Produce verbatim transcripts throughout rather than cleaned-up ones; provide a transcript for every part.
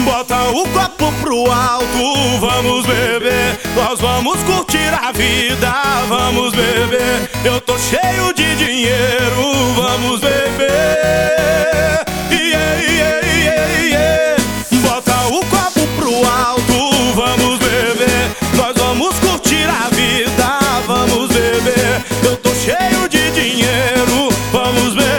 Bota o copo pro alto, vamos beber. Nós vamos curtir a vida, vamos beber. Eu tô cheio de dinheiro, vamos beber. Yeah, yeah, yeah, yeah. Bota o copo pro alto, vamos beber. Nós vamos curtir a vida, vamos beber. Eu tô cheio de dinheiro, vamos beber.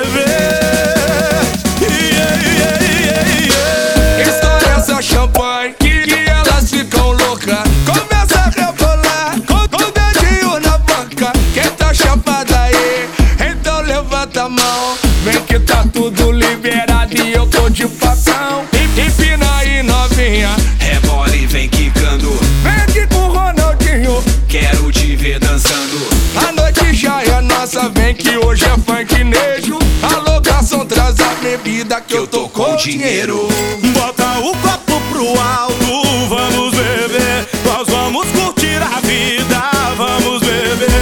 Champanhe, que, que elas ficam loucas. Começa a rebolar com, com o dedinho na banca. Quem tá chapada aí, então levanta a mão. Vem que tá tudo liberado e eu tô de facão. Empina aí, novinha, rebola e vem quicando. Vem aqui com o Ronaldinho, quero te ver dançando. A noite já é nossa, vem que hoje é funknejo. Alô, garçom, traz a bebida que eu tô com dinheiro. Bota o copo pro alto, vamos beber. Nós vamos curtir a vida, vamos beber.